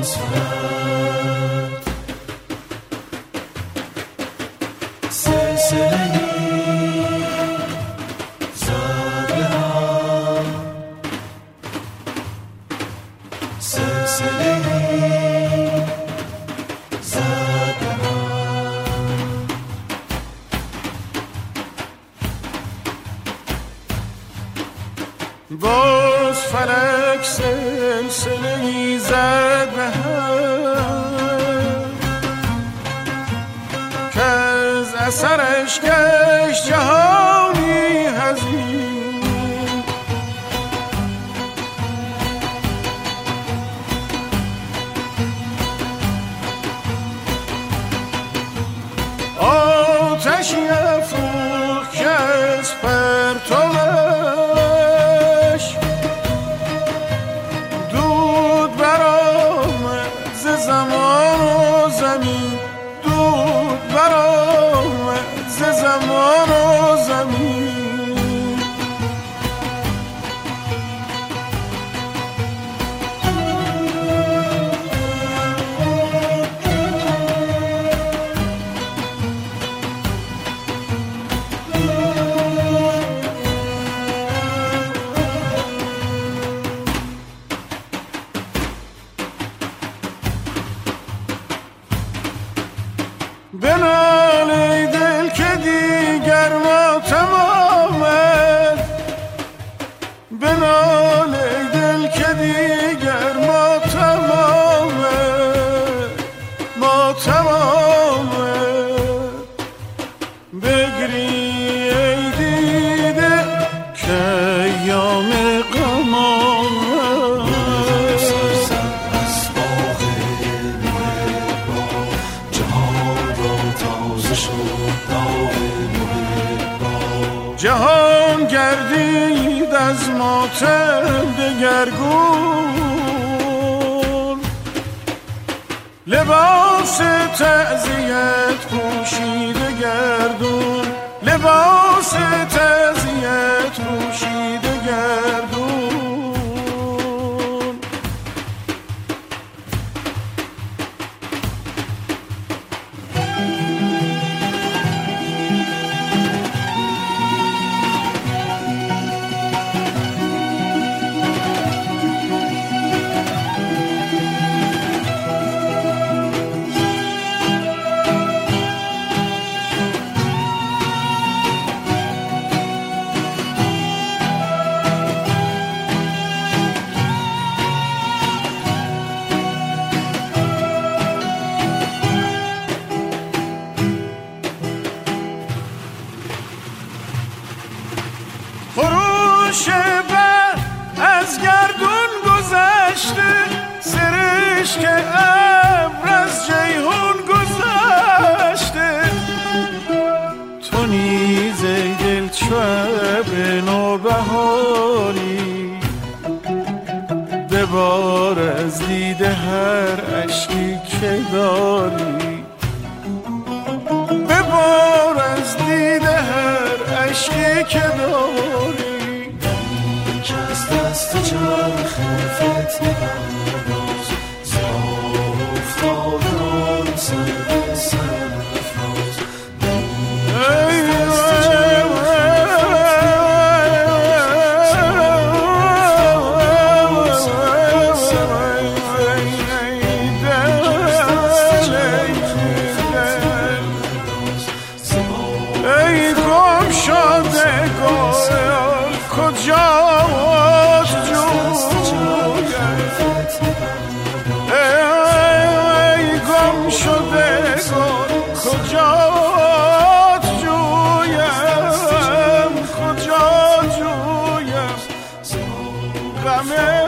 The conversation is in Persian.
باز کرد سلسله‌ای زد به هم سلسله‌ای زد به هم باز فلک سلسله‌ای زد به هم که از اثرش گشت جهانی حزین آتشی افروخت که از پرتوش دود برآمد ز زمان و زمین دود برآمد ز زمان و زمین بنال ای دل که دیگر ماتم آمد بنال ای دل که دیگر ماتم آمد ماتم آمد بگری ای دیده که ایام غم آمد جهان گردید از ماتم دگرگون لباس تعزیت پوشیده گردون لباس تعزیت پوشیده گردون خروش بر از گردون گذشته سرشک ابر از جیهون گذشته تو نیز ای دل چو ابر نوبهاری ببار از دیده هر اشکی که داری ببار از دیده هر اشکی که داری که از دست چرخ فتنه برداز زار افتادان سر به سر افراز ای گم شده گل کجاست جویم ای گم شده گل کجاست جویم کجا جویم غم